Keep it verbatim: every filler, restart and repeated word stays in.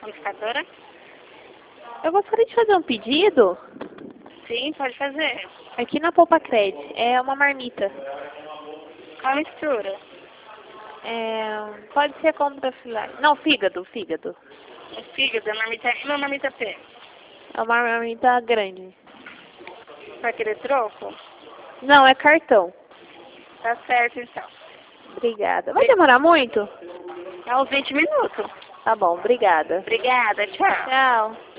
Panificadora? Eu gostaria de fazer um pedido Sim, pode fazer. aqui na Poupa Cred. É uma marmita. Qual a mistura? É, pode ser compra filé. Não, fígado, fígado. Um fígado, marmita M ou marmita P? É uma marmita grande. Vai querer troco? Não, é cartão. Tá certo, então. Obrigada. Vai demorar muito? É uns vinte minutos. Tá bom, obrigada. Obrigada, tchau. Tchau.